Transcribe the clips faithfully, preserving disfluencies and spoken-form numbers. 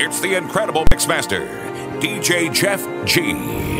It's the incredible Mixmaster, D J Jeff G.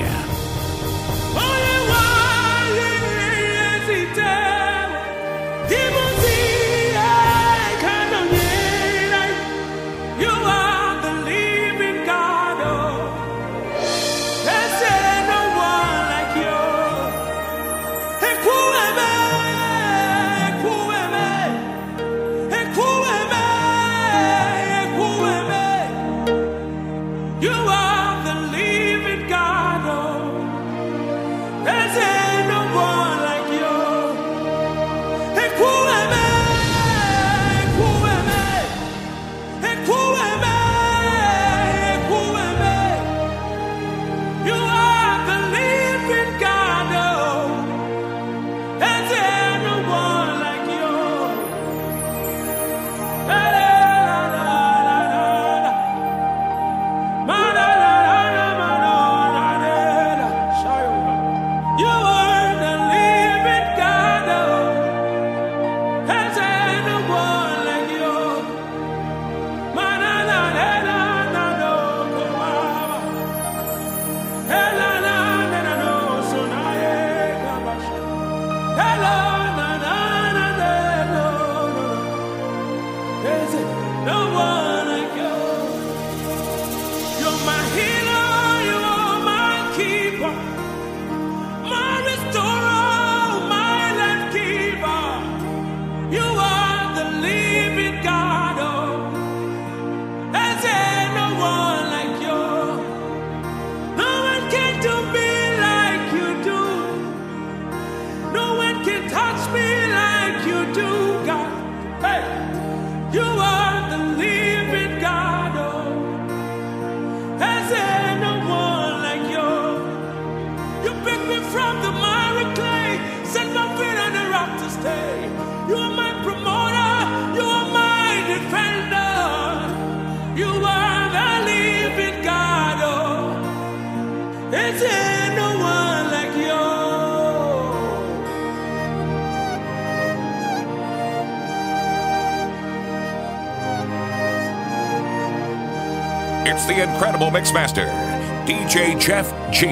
It's the incredible Mixmaster, D J Jeff G.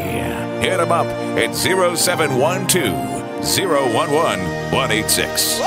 Hit him up at zero seven one two, zero one one, one eight six.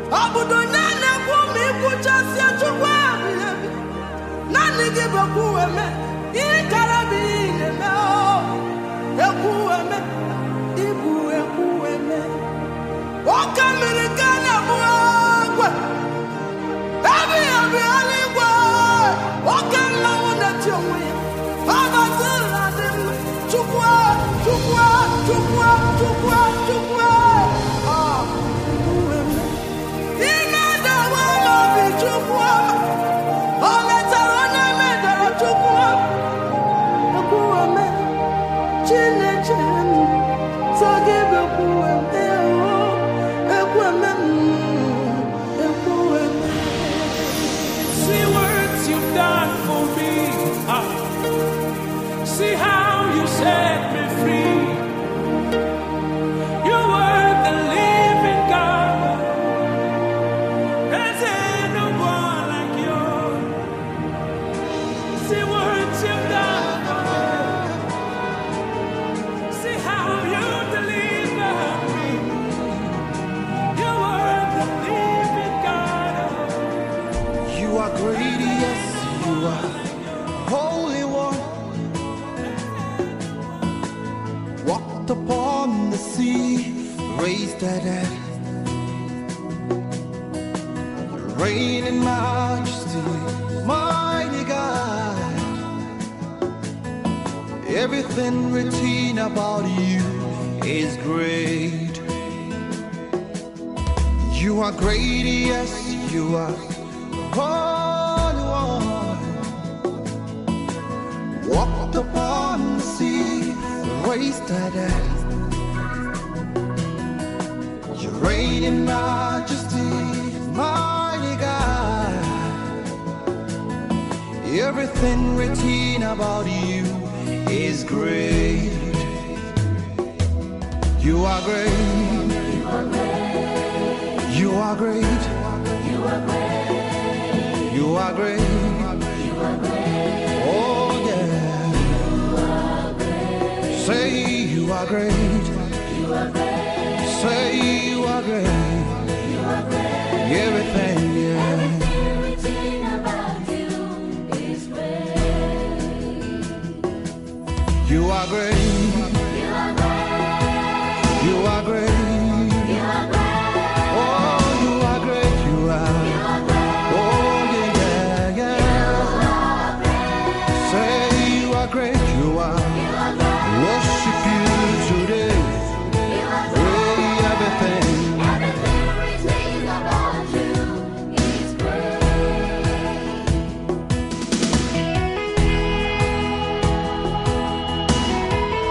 Abudo nana kumi kuchasi achukwa nani gibe kuweme ikarabi neme ekuweme ibu ekuweme okamirikana muagwe ebi ebi aligwe okama wonati onwe abazira dimi chukwa chukwa chukwa chukwa chukwa ah ekuweme inada wama bi chukwa oletara me dara chukwa ekuweme chinechemi sagibe kuweme ekuweme ekuweme. See what you've done for me. Ah. See how you set me free. You were the living God. There's no one like you. See what you've done for me. See how you delivered me. You were the living God. You are great, yes, you are holy one. Walked upon the sea, raised the dead. Reign in majesty, mighty God. Everything written about you is great. You are great, yes, you are holy one. Walked upon the sea, raised the dead. You reign in majesty, mighty God. Everything written about you is great. You are great. You are great. You are great. You are great. Oh yeah. Say you are great. Say you are great. Everything, yeah. Everything about you is great. You are great. You are great. You are great. You are great. Oh, you are great. You are. You are great. Oh yeah, yeah, yeah. Say you are great. You are. You are great. Worship you today. You are great. Way everything. Everything about you is great.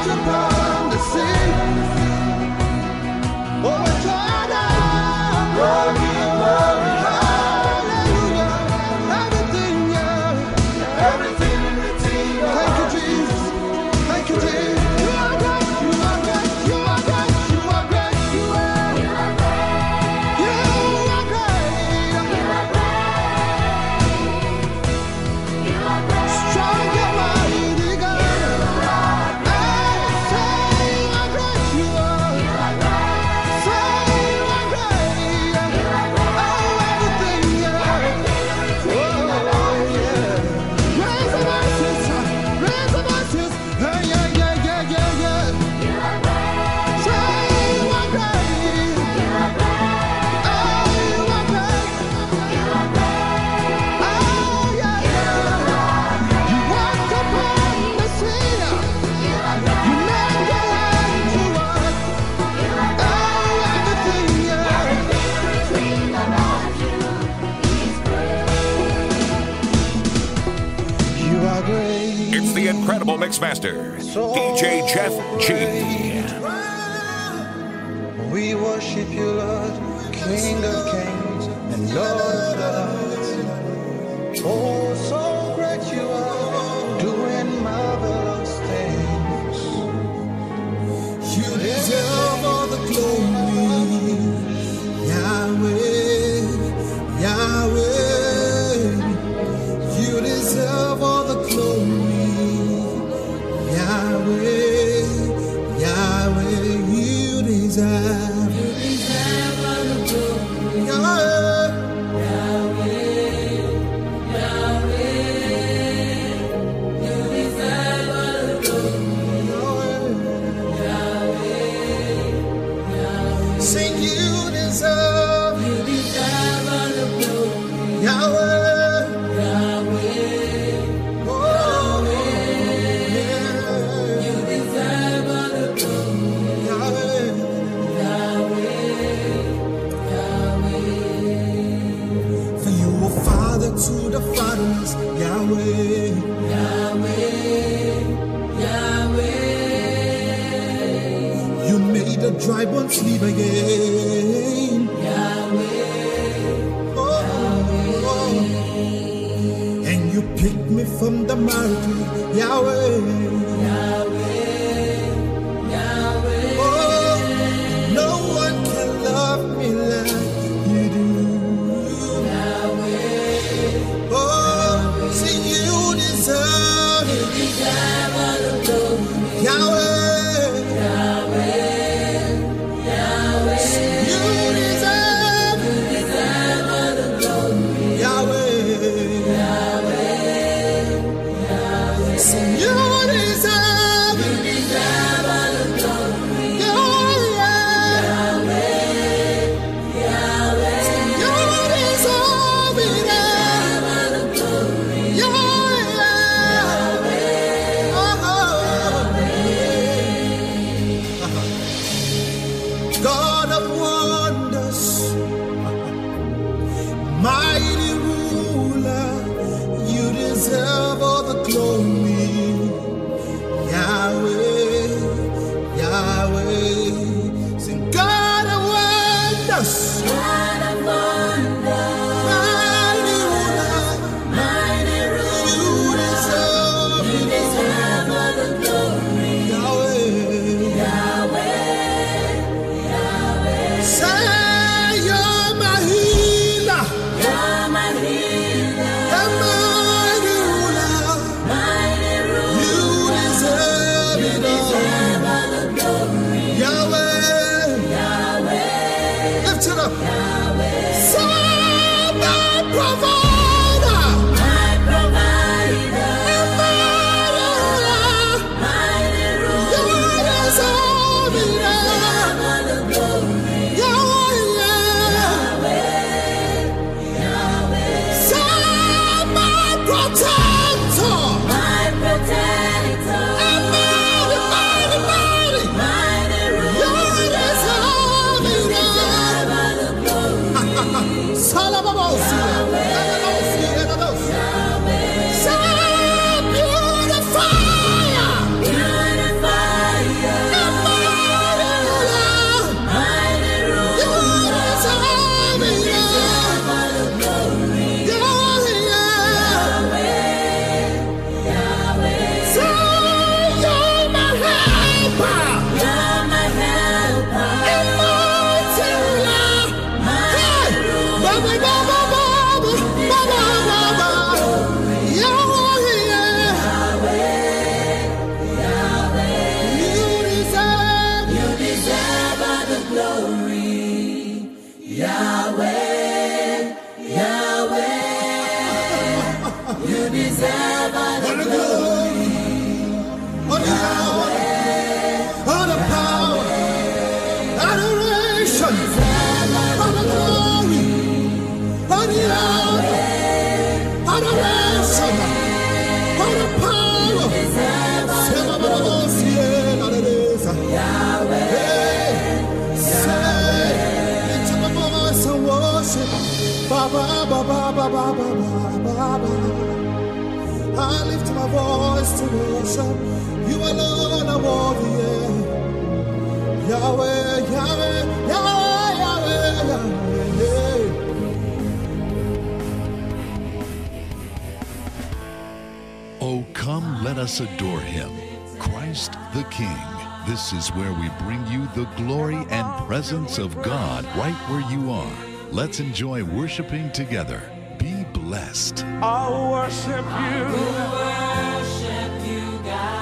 walked upon the sea. Oh, Jordan, glory, glory, hallelujah. Everything, yeah, everything in the team. Thank you, Jesus. Thank you, Jesus. You are great. You are great. You are great. You are great. You are. You are great. You are great. You are great. You are great. Strong and mighty God. Hey, say you are great. You are. You are great. Say you are great. Oh, everything, yeah. Oh, yeah. Raise the voices. Raise the voices. Hey, yeah, yeah, yeah, yeah, yeah. You are great. Say you are great. You are great. Oh, you are great. You are great. Oh, yeah, yeah. You walked upon the sea. You are great. You made the land to walk. You are great. Oh, everything, yeah. Everything about you is great. You are great. It's the incredible Mixmaster, D J Jeff G. We worship you, Lord, King of kings and Lord of lords. Oh, so great you are, doing marvelous things. You deserve all the glory, Yahweh, Yahweh. You deserve all the glory, Yahweh, Yahweh. You deserve, you deserve all the glory, Yahweh. Sing you deserve, you deserve all the glory, Yahweh, Yahweh, oh, yeah. You deserve all the glory, Yahweh, Yahweh, Yahweh. For you were father to the fatherless, Yahweh, Yahweh, Yahweh. You made the dry bones live again. Yahweh. Oh, oh. And you picked me from the miry, Yahweh. Yahweh. Yahweh. Oh, no one can love me like you do. Yahweh. Oh, see you deserve it. You deserve all the glory. Yahweh. ba, ba, ba, ba, ba. I lift my voice to worship. You alone are worthy. Yahweh, Yahweh, Yahweh, Yahweh, Yahweh. Oh, come, let us adore him, Christ the King. This is where we bring you the glory and presence of God right where you are. Let's enjoy worshiping together. Be blessed. I'll worship you. Worship you,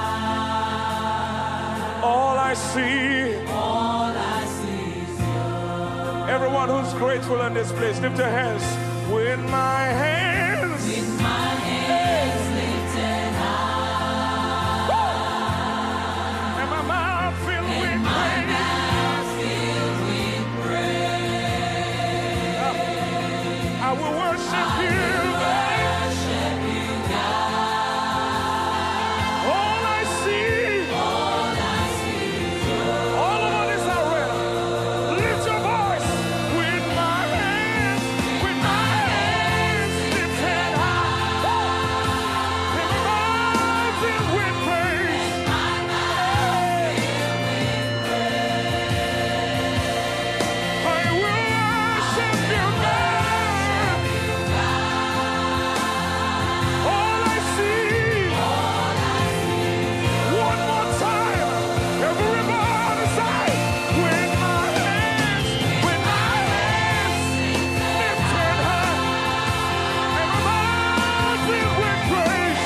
God. All I see. All I see is you. Everyone who's grateful in this place, lift your hands. With my hands. With my hands lifted high. And my mouth filled with And my praise. mouth filled with praise. I will worship you. Worship you, God. All I see. All I see is you. All of this I read. Lift your voice. With my hands. With my hands lifted high. And my mouth filled with praise. My mouth filled with I will worship you, God. All I see. One more time. Everybody say, with my hands, with my hands lifted high, and my mouth filled with praise.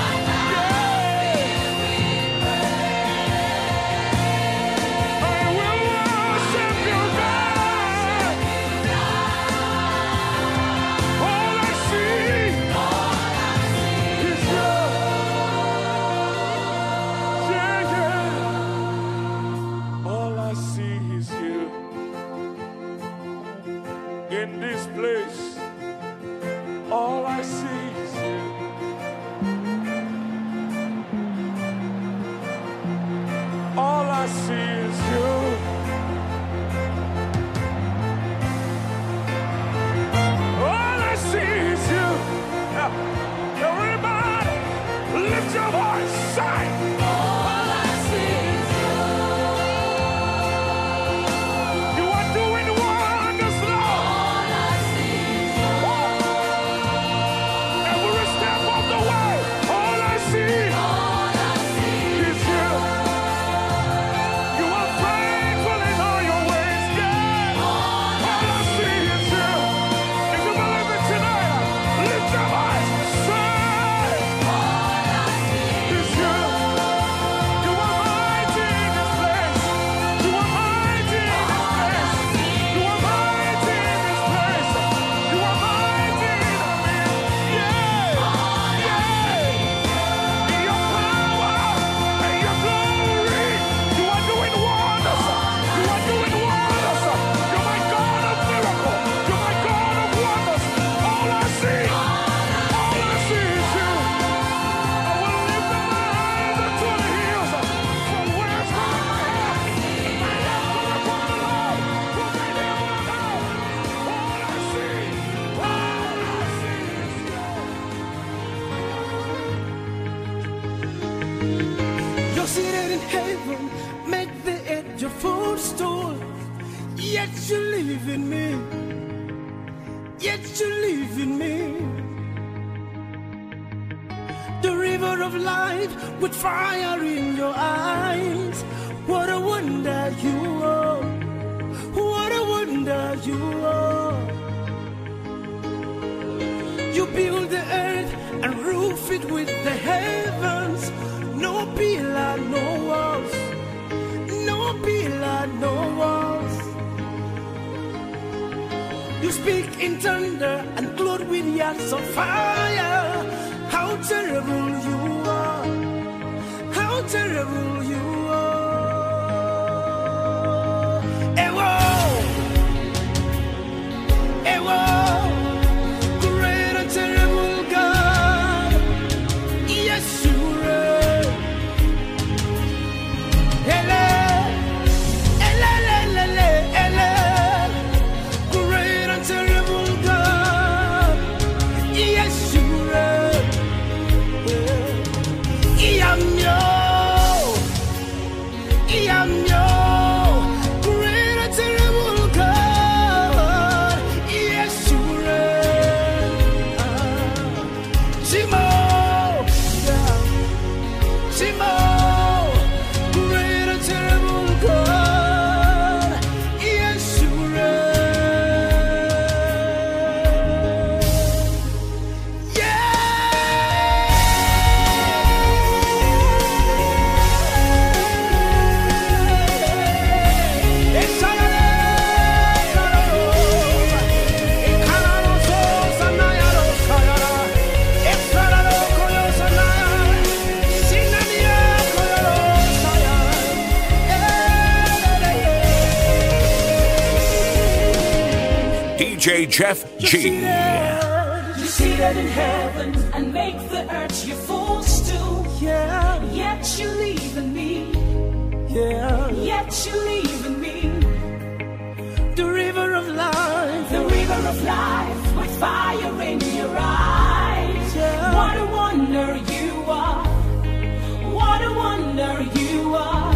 Yeah. I will worship you, God. All I see is you. Yeah, yeah. All I see is you. In this place, all I see is you. All I see is you. All I see is you. Yeah. Everybody, lift your voice, say. All I see is you. You are doing wonders, Lord. All I see is you. Every step of the way, all I see All I see is you. You are faithful in all your ways, yeah. All I see is you. If you believe it tonight, lift your voice, say. Is you. You are mighty in this place. You are mighty in this place. You are mighty in this place. You are mighty in our midst. Yeah. Yeah. In your power and your glory, you are doing wonders. You are doing wonders. You're my God of miracles. You're my God of wonders. All I see, all I see is you. I will lift up my eyes unto the hills. From whence cometh my help? My help cometh from the Lord, who made heaven and earth. All I see, all I see is you. You're seated in heaven, make the earth your footstool. Yet you live in me, yet you live in me. The river of life with fire in your eyes. What a wonder you are, what a wonder you are. You build the earth and roof it with the heavens. No pillar, no walls. No pillar, no walls. You speak in thunder and clothe with yards of fire. How terrible you are. How terrible you are. Ewo. Ewo. Great and terrible God. Yes, you reign. Ele. Ele, ele, ele, ele. Great and terrible God. D J Jeff G. You seated in heaven and make the earth your footstool. Yeah, Yet you leave in me. yeah. Yet you leave in me. The river of life. The river of life with fire in your eyes. Yeah. What a wonder you are. What a wonder you are.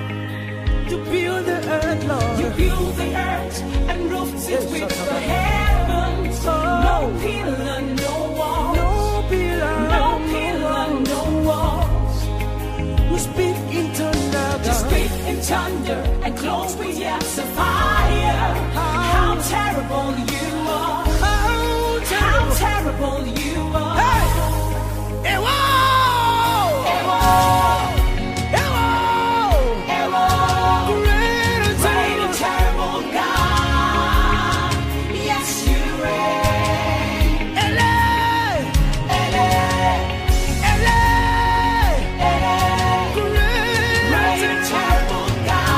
To build the earth, Lord. You built the earth and roofed it Yes, with sir. the heavens. Oh. No pillar, no wall. No pillar, No pillar, no walls. We speak in thunder. You speak in thunder and close with yes of fire. How terrible you are. How How terrible. terrible you are. Hey! Hey, whoa! Hey, whoa. Hey, whoa! Hey, whoa. Great and Great and terrible God. Yes, you reign. Ele! Ele, Ele! ele. Great Great and terrible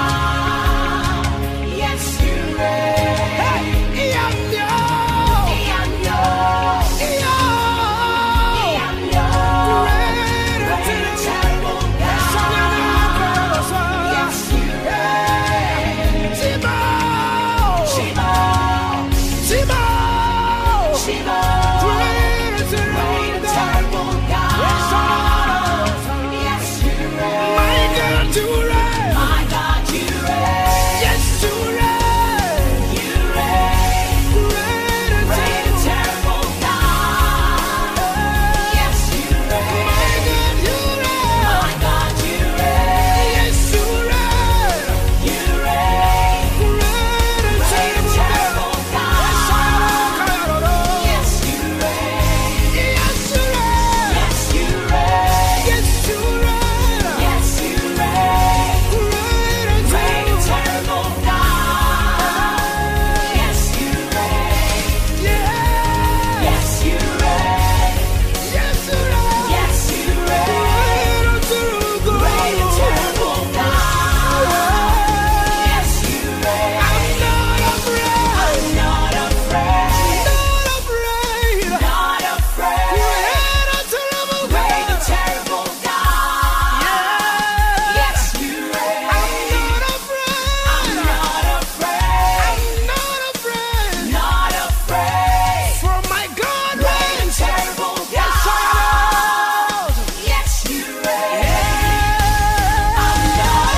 God. Yes, you reign. Hey! Iamyo! Iamyo. Iyo! Iamyo. Great and Great and terrible. terrible God. Yes, you reign. Shimo! Shimo. Shimo! Shimo. Great and Great and terrible. terrible God. Yes, you reign. My God, you reign. My God, you reign. Yes, you reign. You reign. Great and Great and terrible God. Yes, you reign. My God, you reign. My God, you reign. Yes, you reign. You reign. Great and Great and terrible. terrible God. Yes, you reign. Yes, you reign. Yes, you reign. Yes, you reign. Yes, you reign. Great and Great and terrible. terrible God. Yes, you reign. Yeah. Yes, you reign. Yes, you reign. Yes, you reign. Great and terrible. Great and terrible God. Yes, you reign. I'm not afraid. I'm not afraid. Not afraid. Not afraid. Great and terrible. Great and terrible God. Yes, you reign. I'm not afraid. I'm not afraid. I'm not afraid. Not afraid. For my God Great and reigns. terrible Yes, I God. am. Yes, you reign. Yeah. I'm not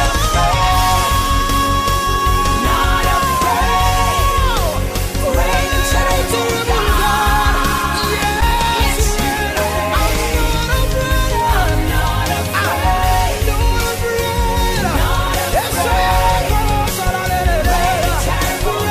afraid. Not afraid. Great and terrible God. Yes, you reign. I'm not afraid. Not afraid. Great and terrible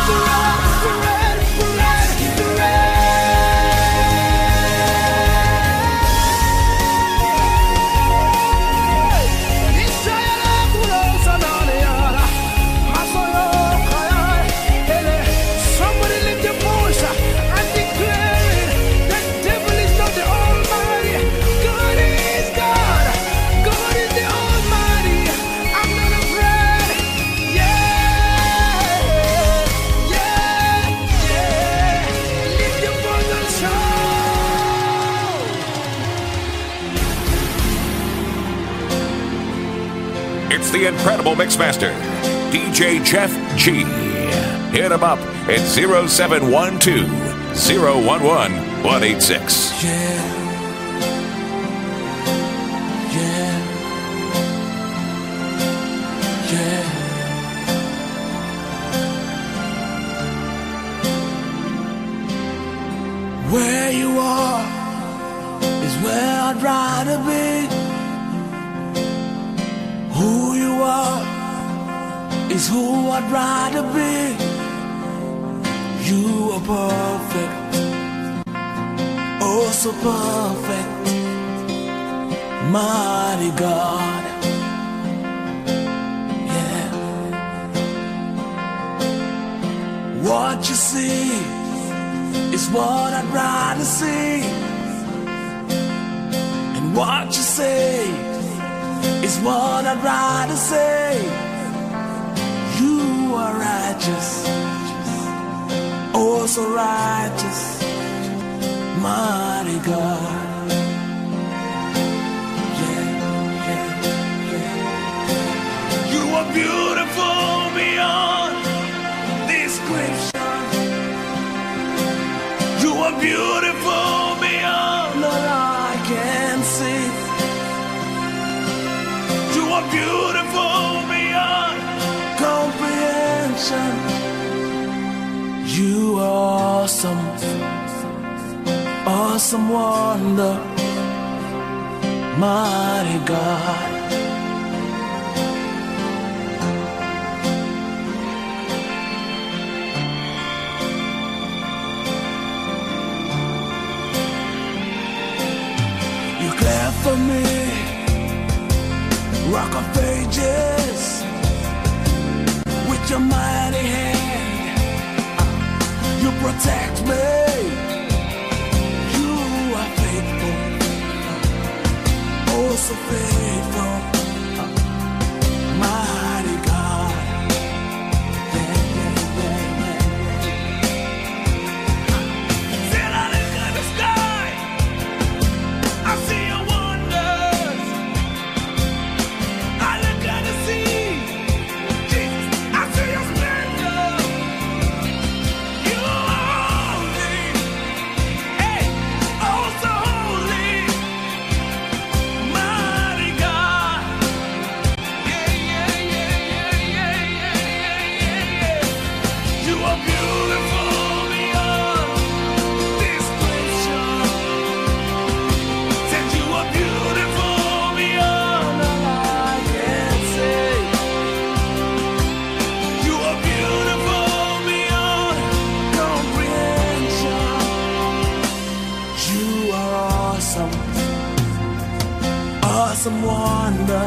Somebody lift your voice and declare it. The devil is not the Almighty. God is God. God is the Almighty. I'm not afraid. Yeah, yeah, yeah. Lift your voice and shout. It's the incredible Mixmaster, D J Jeff G. Hit him up at zero seven one two, zero one one, one eight six. Yeah, yeah. yeah. Where you are is where I'd rather be. Who you are is who I'd rather be. You are perfect, oh so perfect, mighty God, yeah. What you see is what I'd rather see, and what you say is what I'd rather say. You are righteous, oh so righteous, mighty God, yeah, yeah, yeah. You are beautiful beyond description. You are beautiful beyond all I can see. You are beautiful beyond comprehension. You are awesome, awesome wonder, mighty God. You care for me, Rock of Ages, with your mighty hand, you protect me. You are faithful, oh so faithful, mighty God. Yeah, yeah, yeah, yeah, yeah. Still I look at the sky, I see your wonders. I look at the sea, Jesus, I see your splendor. You are holy, hey, oh so holy, mighty God. Yeah, yeah, yeah, yeah, yeah, yeah, yeah, yeah. You are beautiful beyond description. Said you are beautiful beyond all I can say. You are beautiful beyond comprehension. You are awesome, awesome wonder.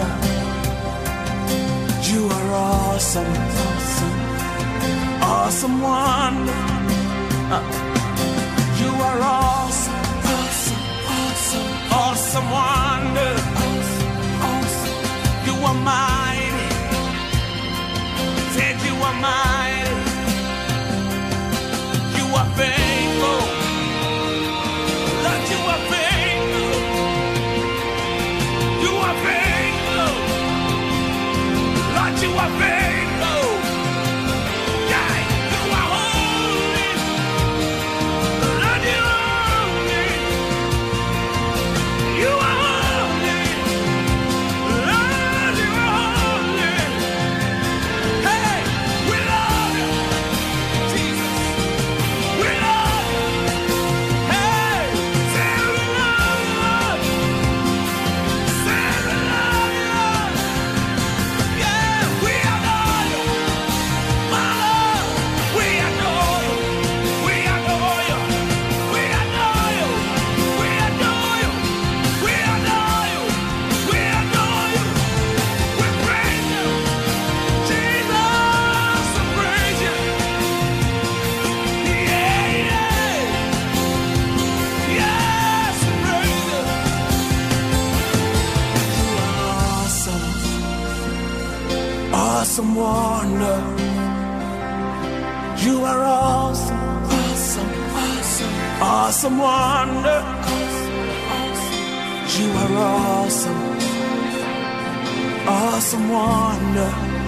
You are awesome, awesome, awesome wonder. Uh, You are awesome, awesome, awesome, awesome wonder. Awesome, awesome. You are mighty. Said you are mighty. You are faithful. Lord, you are faithful. You are faithful. Lord, you are faithful. Yeah, you are holy. Lord, you are holy. You are holy. Lord, you are holy. Hey, we love you, Jesus. We love you. Hey, say we love you. Say we love you. Yeah, we adore you. My Lord, we adore you. We adore you. We adore you. We adore you. We adore you. We adore you. We praise you. Jesus, we praise you. Yeah, yeah. Yes, we praise you. You are awesome, awesome wonder. You are awesome, awesome, awesome, awesome wonder. You are awesome, awesome wonder,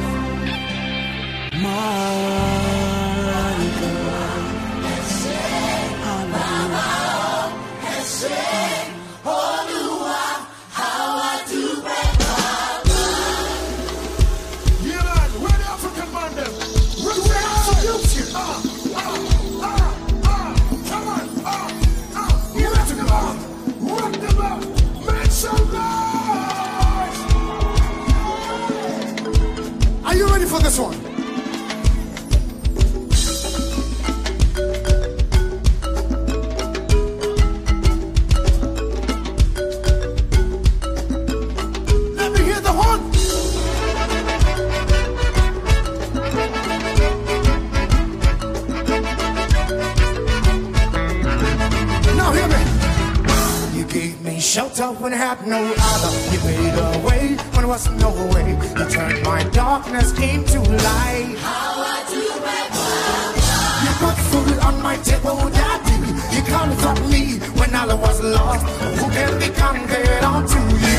mighty God. Hallelujah. You you ready for this one? Let me hear the horn. Now hear me. You gave me shelter when I had no other. You made a way when there was no way. You turned my darkness into light. You put food on my table, Daddy. You comfort me when I was lost. Who can be compared unto you?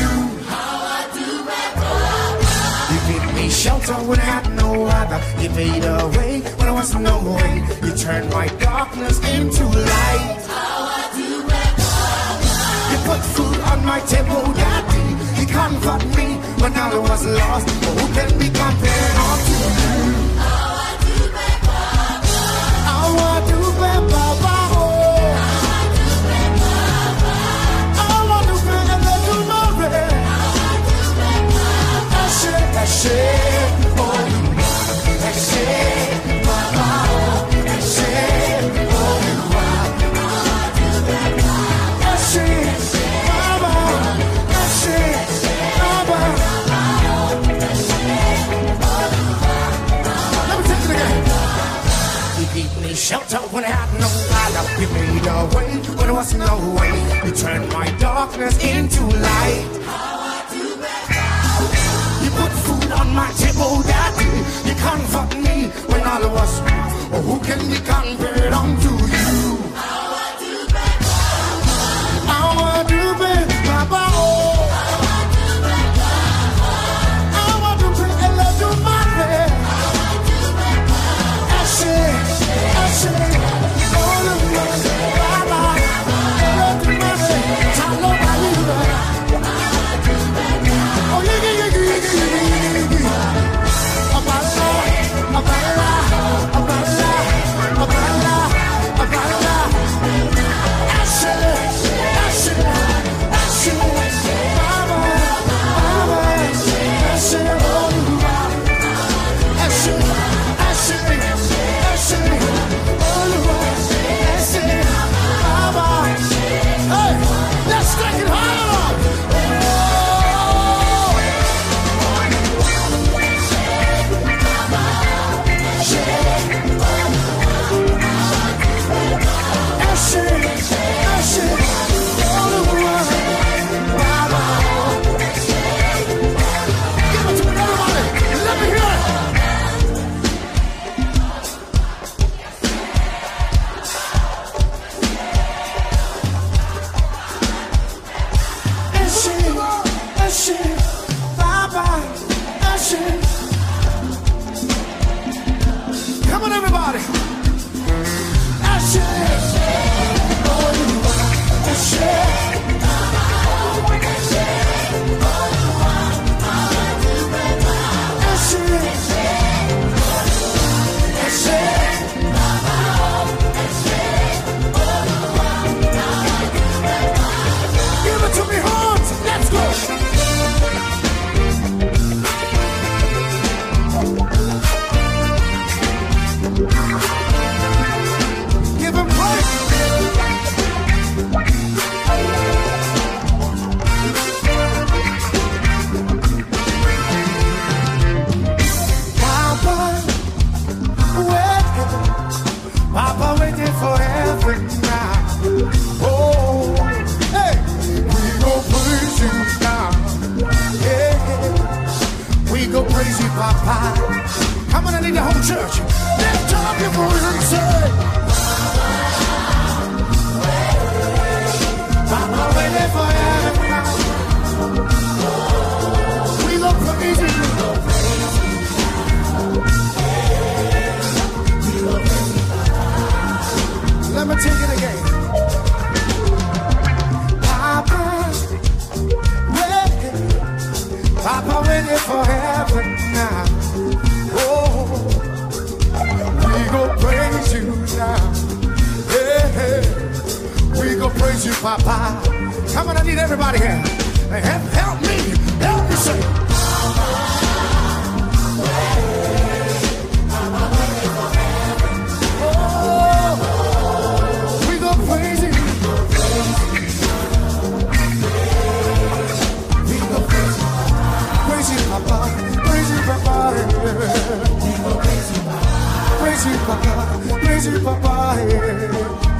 You gave me shelter when I had no other. You made a way when there was no way. You turned my darkness into light. You put food on my table, Daddy. You comfort me when I was lost. Who can be compared unto you? Our do Baba, oh. Our do Baba, tomorrow. Ashe, Ashe, oh, Ashe, Baba, oh, Ashe, oh, Ashe, Baba, Ashe, Baba. Let me take it again. You gave me shelter when I had no other. You made a way when there was no way. You turned my darkness into light. You put food on my table, Daddy. You comfort me when all was. Oh, who can be compared unto you? Our do Baba, oh. Our do Baba, tomorrow. Ashe, Ashe, all of us, Baba, Ella tomorrow, Talo Baliba. Oh yeah, yeah, yeah, yeah, yeah, yeah, yeah. Abala, Abala, Abala, Abala, Abala. Ashe, Ashe, Ashe, Baba, Baba, Ashe, Oluwa. Ashe, Ashe, Ashe, Oluwa. Ashe, Baba. Hey, let's take it higher. Ashe, Ashe, Oluwa. Baba. Give it to me, everybody. Let me hear it. Ashe, Ashe, Baba, Ashe. Come on, everybody. Ashe, Oluwa, Ashe. Ashe, Ashe. Give it to me, horns. Let's go. Give him praise. Papa, waiting. Papa waiting forever now. Oh, hey, we go praise you now. Yeah, we go praise you, Papa. Come on, I need the whole church. Lift up your voice and say, Papa waiting forever now. We go praise you. Let me take it again. Papa, waiting. Papa waiting forever now. Oh, we go praise you now. Hey, hey. We go praise you, Papa. Come on, I need everybody here. Help, help me. Help me say. you, Papa. Yeah.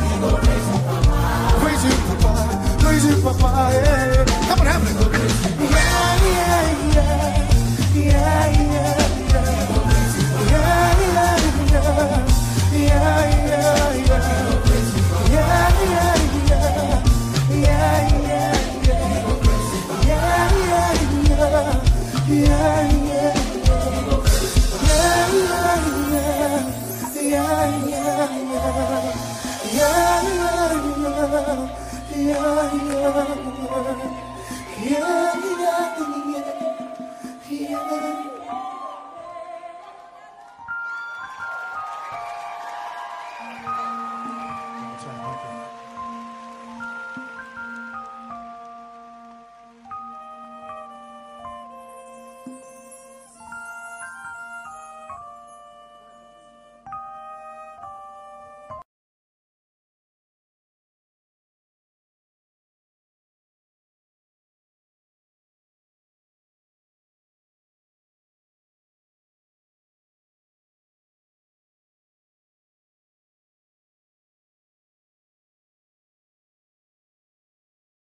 Praise you, Papa. Praise you, Papa. Yeah. Come on, have it. Yeah, yeah, yeah. Yeah, yeah, yeah. Yeah, yeah, yeah. Yeah, yeah, yeah. Yeah, yeah, yeah. Yeah, yeah, yeah. Yeah, yeah, yeah. Yeah, yeah. Yeah, yeah, yeah, yeah, yeah, yeah, yeah, yeah.